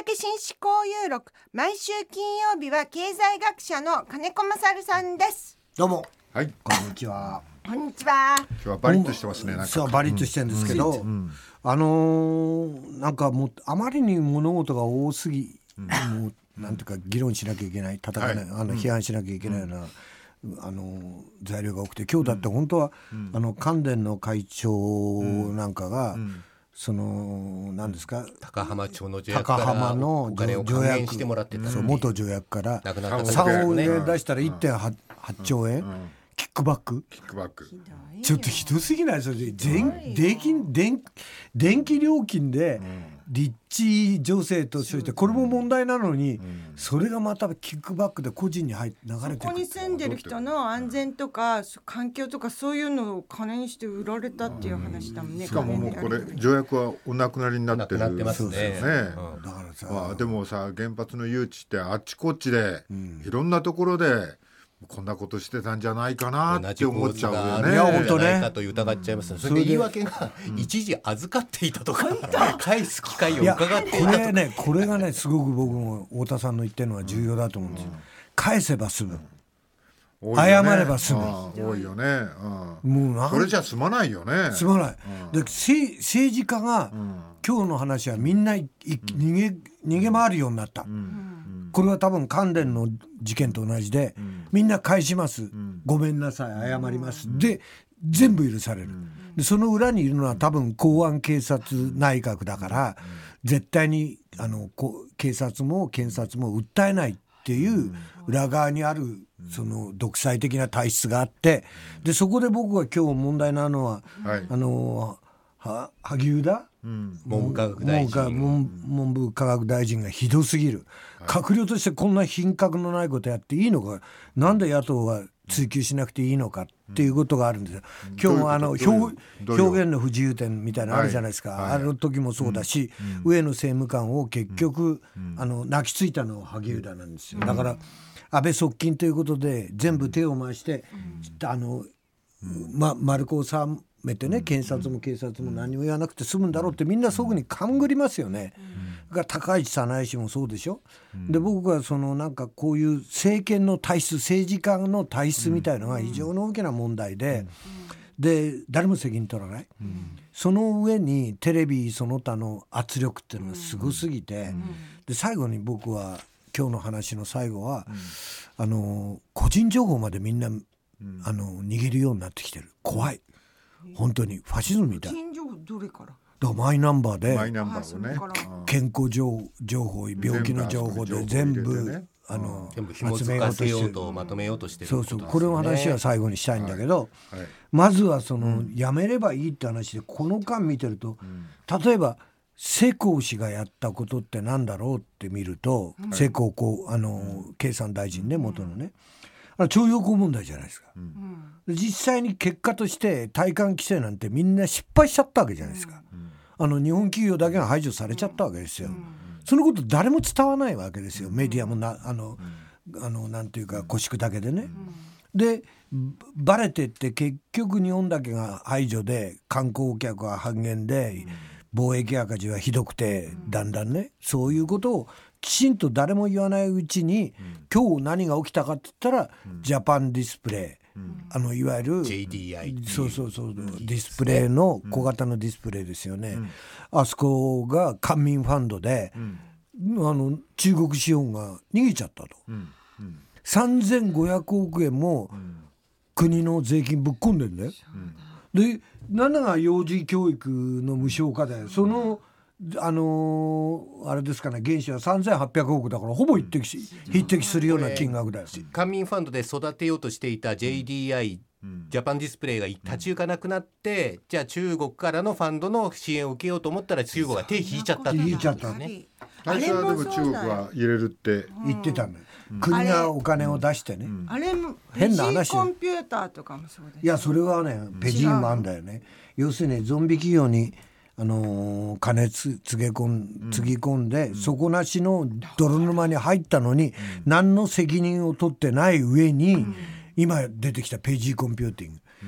け新思考有録、毎週金曜日は経済学者の金子勝さんです。 どうも、 はい、 こんにちは。 こんにちは。 今日はバリッとしてますね。なんかそうバリッとしてるんですけど、なんかもうあまりに物事が多すぎ、もうなんていうか議論しなきゃいけない、戦わない、批判しなきゃいけないような、材料が多くて、今日だって本当は、関電の会長なんかが、その何ですか、 高浜町の条約からお金を還元してもらってた、 元条約からなくなった 3億円出したら 1.8 兆円、キックバックちょっとひどすぎない？それで電気料金で立地助成としてこれも問題なのに、それがまたキックバックで個人に流れてる。 そこに住んでる人の安全とか環境とかそういうのを金にして売られたっていう話だもんね。 しかももうこれ条約はお亡くなりになってる。 なってますね。 だからさ、でもさ、原発の誘致ってあっちこっちで、いろんなところでこんなことしてたんじゃないかなって思っちゃうよね。 いや本当ね。 ないかと疑っちゃいます。それで言い訳が一時預かっていたとか、返す機会を伺っていたとか。 これがね、すごく僕も太田さんの言ってるのは重要だと思うんですよ。返せば済む。謝れば済む。 多いよね。 もうこれじゃ済まないよね。 済まない。で、政治家が、今日の話はみんな逃げ回るようになった。これは多分関連の事件と同じで、みんな返します、ごめんなさい、謝ります、で全部許される、でその裏にいるのは多分公安警察内閣だから、絶対に警察も検察も訴えないっていう裏側にあるその独裁的な体質があって、でそこで僕が今日問題なのは、萩生田文部科学大臣がひどすぎる。閣僚としてこんな品格のないことやっていいのか、なんで野党は追及しなくていいのかっていうことがあるんですよ。今日も表現の不自由点みたいなのあるじゃないですか、あの時もそうだし、上野政務官を結局、泣きついたのは萩生田なんですよ。だから安倍側近ということで全部手を回して、丸く収めてね、検察も警察も何も言わなくて済むんだろうってみんなそういうふうに勘ぐりますよね。が高市早苗氏もそうでしょ。で僕はそのなんかこういう政権の体質、政治家の体質みたいのが非常に大きな問題で、誰も責任取らない、その上にテレビその他の圧力っていうのがすごすぎて、で最後に僕は今日の話の最後は、個人情報までみんな握るようになってきてる。怖い、本当にファシズムみたい。 個人情報どれから？ だからマイナンバーで健康情報、病気の情報で全部紐付かせようとまとめようとしてる。 これの話は最後にしたいんだけど、まずはそのやめればいいって話で、この間見てると、例えば世耕氏がやったことってなんだろうって見ると、世耕経産大臣ね、元のね、徴用工問題じゃないですか、実際に結果として対韓規制なんてみんな失敗しちゃったわけじゃないですか、日本企業だけが排除されちゃったわけですよ、そのこと誰も伝わないわけですよ、メディアもなんていうか腰砕けでね、でバレてって結局日本だけが排除で観光客は半減で、貿易赤字はひどくて、だんだんね、そういうことをきちんと誰も言わないうちに、今日何が起きたかって言ったら、ジャパンディスプレイ、いわゆる JDI、 そうディスプレイの小型のディスプレイですよね、あそこが官民ファンドで、中国資本が逃げちゃったと、3500億円も国の税金ぶっ込んでんだよ、で7が幼児教育の無償化で、そのあれですかね、原資は3800億だから、ほぼ匹敵するような金額だよ。 官民ファンドで育てようとしていた JDI、ジャパンディスプレイが立ち行かなくなって、じゃあ中国からのファンドの支援を受けようと思ったら、中国が手引いちゃったっていうことですね。 最初はでも中国は入れるって言ってたんだよ、国がお金を出してね、 あれも変な話、コンピューターとかもそうです。 いや、それはね、ペジーもあんだよね。要するにゾンビ企業に金つぎ込んで、底なしの泥沼に入ったのに、何の責任を取ってない上に、今出てきたページーコンピューティング、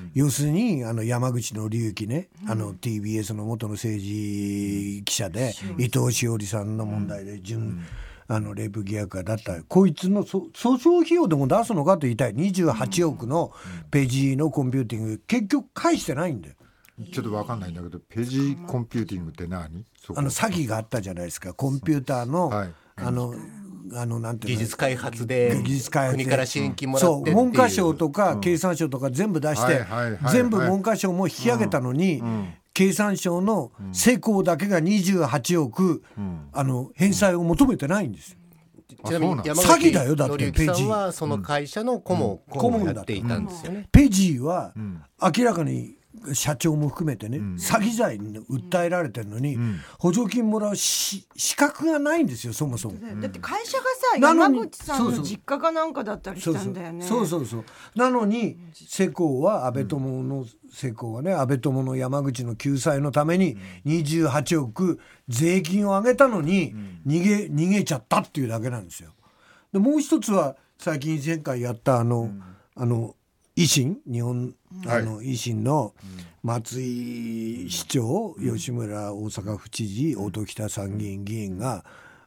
要するに山口の隆起ね、TBS の元の政治記者で、伊藤詩織さんの問題でレイプ疑惑がだったこいつの訴訟費用でも出すのかと言いたい。28億のページのコンピューティング結局返してないんだよ。 ちょっと分かんないんだけど、ページコンピューティングって何？ 詐欺があったじゃないですか。コンピューターの、 はい、 なんていうの、 技術開発で国から支援金もらってっていう、 文科省とか経産省とか全部出して、全部文科省も引き上げたのに、経産省の世耕だけが28億、返済を求めてないんですよ。 ちなみに山口紀之さんはその会社の顧問をやっていたんですよね。 ペジーは明らかに社長も含めてね、詐欺罪に訴えられてるのに、補助金もらう資格がないんですよ、そもそも。 だって会社がさ、山口さんの実家かなんかだったりしたんだよね。 そうなのに世耕は安倍友の世耕はね、安倍友の山口の救済のために28億税金を上げたのに逃げちゃったっていうだけなんですよ。でもう一つは最近前回やった維新日本維新の松井市長、吉村大阪府知事、音喜多参議院議員が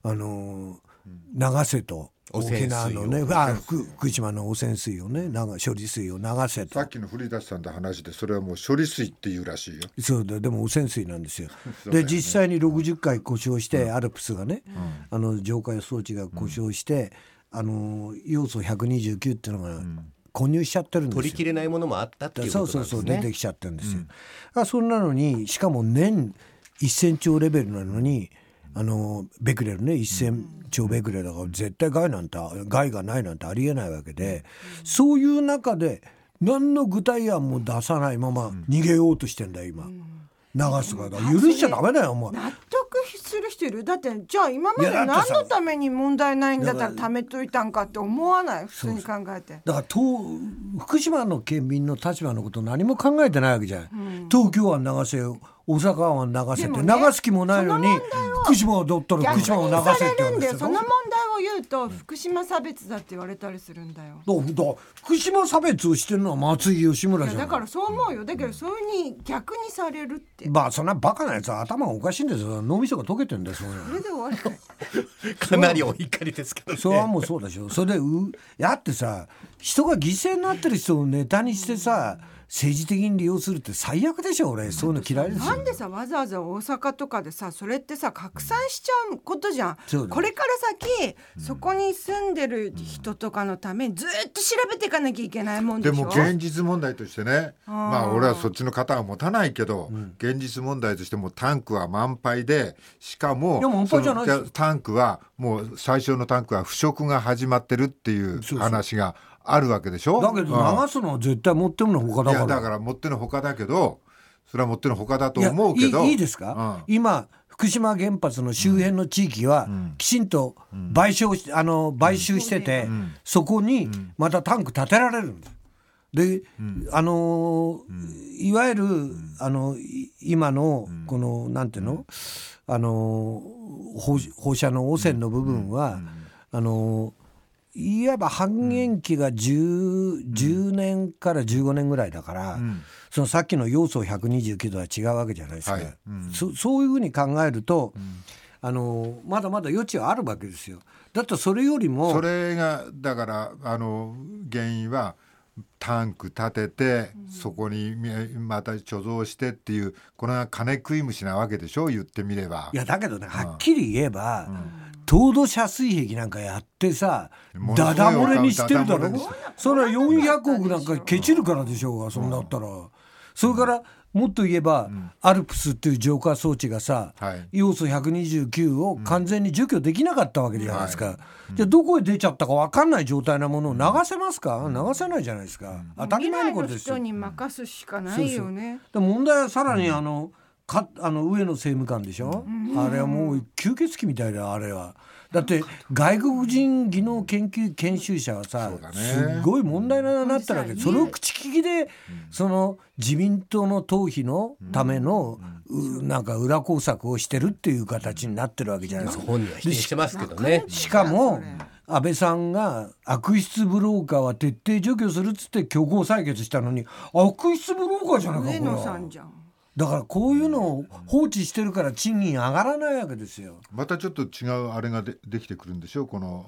流せと沖縄のね、福島の汚染水をね、処理水を流せと。 さっきの古舘さんの話でそれはもう処理水っていうらしいよ。 そうだ、でも汚染水なんですよ。で実際に60回故障して、アルプスがね、浄化装置が故障して、要素129っていうのが混入しちゃってるんですよ。 取りきれないものもあったっていうことなんですね。 そう出てきちゃってるんですよ。そんなのに、しかも年1000兆レベルなのに、ベクレルね、1000兆ベクレルだから絶対害がないなんてありえないわけで、そういう中で何の具体案も出さないまま逃げようとしてんだよ今。流すから許しちゃダメだよ。もう納得する人いる。だってじゃあ今まで何のために問題ないんだったら貯めといたんかって思わない？普通に考えて。 だから福島の県民の立場のこと何も考えてないわけじゃん、東京湾流せよ、大阪湾流せって、流す気もないのに、福島をどったら福島を流せって言われてる。 その問題を言うと福島差別だって言われたりするんだよ。 福島差別をしてるのは松井吉村じゃん。 だからそう思うよ。だけどそういう風に逆にされるって、 そんなバカなやつは頭がおかしいんですよ。脳みそが溶けてるんですよ。 それで終わりかかなりお怒りですけどね。 それはもうそうでしょ。それでやってさ、人が犠牲になってる人をネタにしてさ、政治的に利用するって最悪でしょ。俺そういうの嫌いですよ。 なんでさ、わざわざ大阪とかでさ、それってさ拡散しちゃうことじゃん。これから先、そこに住んでる人とかのためにずっと調べていかなきゃいけないもんでしょ。 でも現実問題としてね、俺はそっちの肩は持たないけど、現実問題としてもタンクは満杯で、しかもタンクはもう最初のタンクは腐食が始まってるっていう話があるわけでしょ。 だけど流すのは絶対持ってるのほかだから。 だから持ってるほかだけど、それは持ってるほかだと思うけど、 いいですか、今福島原発の周辺の地域はきちんと買収してて、そこにまたタンク建てられるんです。で、いわゆる今のこのなんていうの、放射能汚染の部分は、いわば半減期が 10年から15年ぐらいだから、そのさっきの要素129度は違うわけじゃないですか、そういうふうに考えると、まだまだ余地はあるわけですよ。だってそれよりもそれがだから原因はタンク立てて、そこにまた貯蔵してっていう、これが金食い虫なわけでしょ、言ってみれば。 いやだけどね、はっきり言えば、凍土遮水壁なんかやってさ、ダダ漏れにしてるだろ。それは400億なんかケチるからでしょうが、そんなったら。それからもっと言えば、アルプスっていう浄化装置がさ、要素129を完全に除去できなかったわけじゃないですか、じゃあどこへ出ちゃったか分かんない状態なものを流せますか、流せないじゃないですか。当たり前のことですよ。 未来の人に任すしかないよね。 で問題はさらに上野政務官でしょ、あれはもう吸血鬼みたいだ。あれはだって外国人技能研修者はさ、すごい問題になったわけ。それを口利きで、その自民党の党費のためのなんか裏工作をしてるっていう形になってるわけじゃないですか。 本人は否定してますけどね。 しかも安倍さんが悪質ブローカーは徹底除去するっつって強行採決したのに、悪質ブローカーじゃないか、 上野さんじゃん。 だからこういうのを放置してるから賃金上がらないわけですよ。 またちょっと違うあれが できてくるんでしょう。この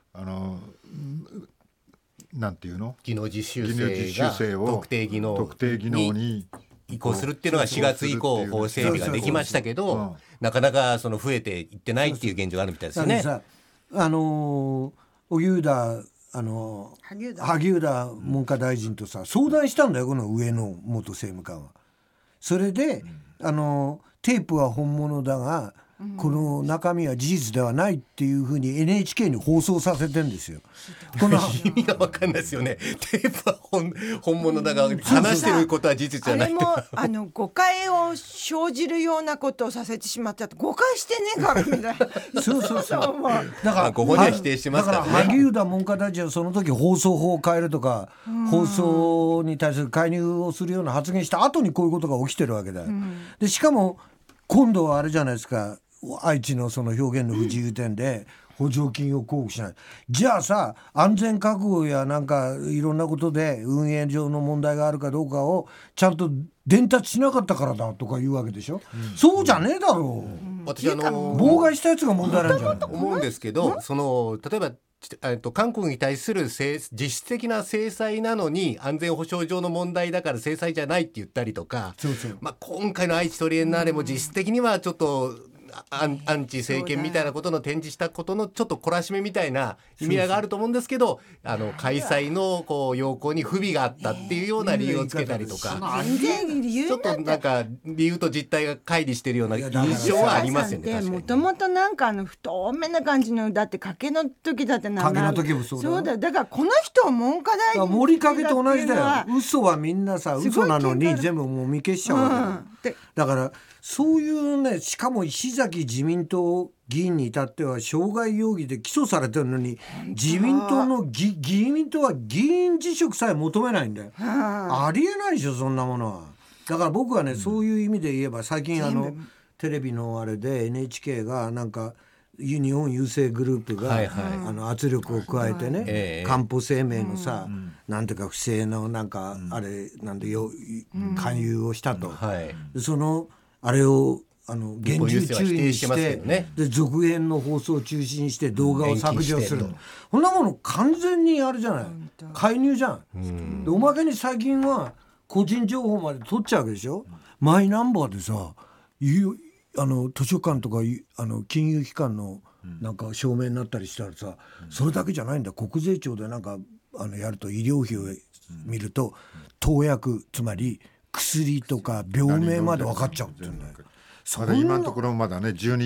なんていうの、 技能実習生を特定技能に移行するっていうのが4月以降法整備ができましたけど、なかなかその増えていってないっていう現状があるみたいですよね。 荻生田萩生田文科大臣とさ相談したんだよ、この上野元政務官は。それで、テープは本物だが、この中身は事実ではないっていうふうに NHK に放送させてんですよ。 この意味が分かんないですよね。テープは 本物だが話してることは事実じゃない。 あれも誤解を生じるようなことをさせてしまったと、誤解してねえからみたいな。 そうだからご本人は否定してますからね。 だから萩生田文科大臣はその時放送法を変えるとか、放送に対する介入をするような発言した後にこういうことが起きてるわけだよ。でしかも今度はあれじゃないですか、愛知のその表現の不自由点で補助金を交付しない。じゃあさ、安全確保やなんかいろんなことで運営上の問題があるかどうかをちゃんと伝達しなかったからだとか言うわけでしょ。そうじゃねえだろう。 私妨害したやつが問題なんじゃないと思うんですけど、例えば韓国に対する実質的な制裁なのに安全保障上の問題だから制裁じゃないって言ったりとか、今回の愛知トリエンナーレも実質的にはちょっとアンチ政権みたいなことの展示したことのちょっと懲らしめみたいな意味合いがあると思うんですけど、開催の要項に不備があったっていうような理由をつけたりとか、ちょっとなんか理由と実態が乖離してるような印象はありますよね。 もともとなんか太めな感じの、だって賭けの時だって名前、 賭けの時もそうだ。 だからこの人文科大臣森かけと同じだよ。嘘はみんなさ、嘘なのに全部もみ消しちゃうわけだからそういうね、しかも石崎自民党議員に至っては傷害容疑で起訴されてるのに、自民党の議員党は議員辞職さえ求めないんだよ。ありえないでしょ、そんなものは。だから僕はね、そういう意味で言えば最近テレビのあれで NHK がなんか日本郵政グループが、圧力を加えてね、かんぽ生命のさ、なんていうか不正のなんかあれなんで勧誘をしたと、そのあれを厳重注意にして、で続編の放送を中止にして動画を削除する。こんなもの完全にあれじゃない、介入じゃん。でおまけに最近は個人情報まで取っちゃうわけでしょ。マイナンバーでさ、図書館とか金融機関のなんか証明になったりしたらさ、それだけじゃないんだ。国税庁でなんかやると医療費を見ると投薬、つまり薬とか病名まで分かっちゃうって言うんだよ。 まだ今のところまだね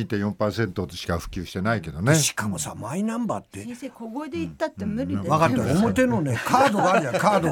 12.4% しか普及してないけどね。 しかもさ、マイナンバーって先生小声で言ったって無理で、 分かった。表のねカードがあるじゃん。カー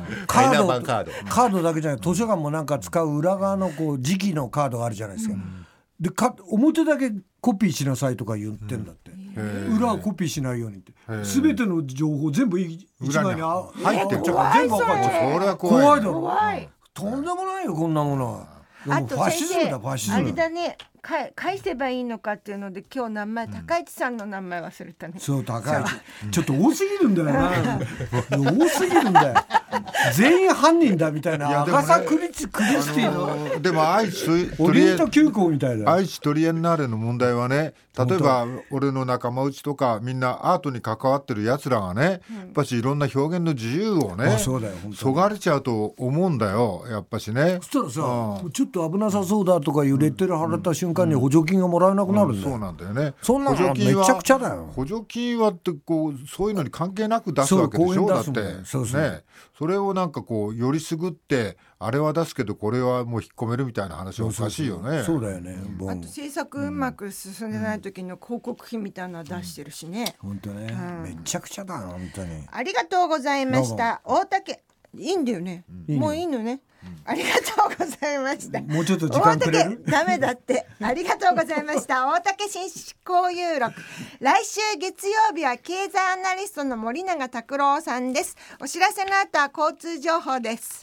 ドだけじゃない、図書館もなんか使う裏側のこう磁気のカードがあるじゃないですか。で表だけコピーしなさいとか言ってんだって、裏はコピーしないようにって、全ての情報全部一枚に入ってっちゃうから全部分かっちゃう。 それは怖いだろ。とんでもないよ、こんなものは。 あと先生、 ファシズムあれだね、返せばいいのかっていうので今日名前、高市さんの名前忘れたね。 そう、高市ちょっと多すぎるんだよな多すぎるんだよ。全員犯人だみたいな。赤坂クリスティのでも愛知オリエント急行みたいな。 愛知トリエンナーレの問題はね、例えば俺の仲間内とかみんなアートに関わってるやつらがね、やっぱしいろんな表現の自由をねそがれちゃうと思うんだよ、やっぱしね。 そしたらさ、ちょっと危なさそうだとかいうレッテル貼られた瞬間に補助金がもらえなくなるんだよ。 そうなんだよね。 そんなのめちゃくちゃだよ。 補助金はってこうそういうのに関係なく出すわけでしょ。だってね、それをなんかこうよりすぐってあれは出すけどこれはもう引っ込めるみたいな話はおかしいよね。 そうだよね。 あと政策うまく進んでない時の広告費みたいなの出してるしね。 本当ね、めちゃくちゃだ本当に。 ありがとうございました。大竹いいんだよね。もういいのね。ありがとうございました。 もうちょっと時間くれる？ ダメだって。ありがとうございました。大竹新興有録。来週月曜日は経済アナリストの森永卓郎さんです。お知らせの後は交通情報です。